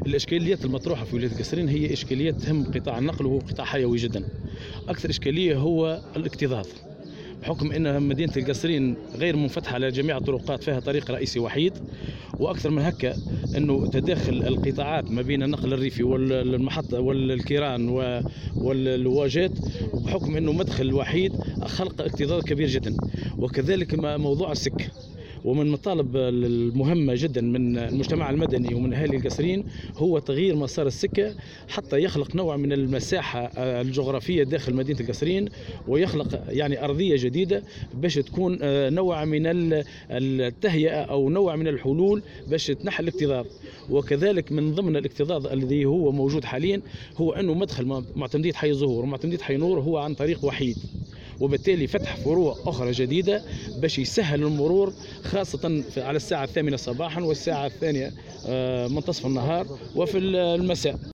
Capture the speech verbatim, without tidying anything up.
الإشكاليات المطروحة في ولاية قصرين هي إشكاليات تهم قطاع النقل، وهو قطاع حيوي جدا. أكثر إشكالية هو الاكتظاظ، بحكم أن مدينة القصرين غير منفتحة على جميع الطرقات، فيها طريق رئيسي وحيد. وأكثر من هكا أنه تداخل القطاعات ما بين النقل الريفي والمحطة والكيران والواجات، وبحكم أنه مدخل وحيد خلق اكتظاظ كبير جدا. وكذلك موضوع السكة، ومن المطالب المهمة جدا من المجتمع المدني ومن أهالي القصرين هو تغيير مسار السكة حتى يخلق نوع من المساحة الجغرافية داخل مدينة القصرين، ويخلق يعني أرضية جديدة باش تكون نوع من التهيئة أو نوع من الحلول باش تنحي الاكتظاظ. وكذلك من ضمن الاكتظاظ الذي هو موجود حاليا هو أنه مدخل معتمدية حي الزهور ومعتمدية حي نور هو عن طريق وحيد، وبالتالي فتح فروع أخرى جديدة باش يسهل المرور، خاصة على الساعة الثامنة صباحا والساعة الثانية منتصف النهار وفي المساء.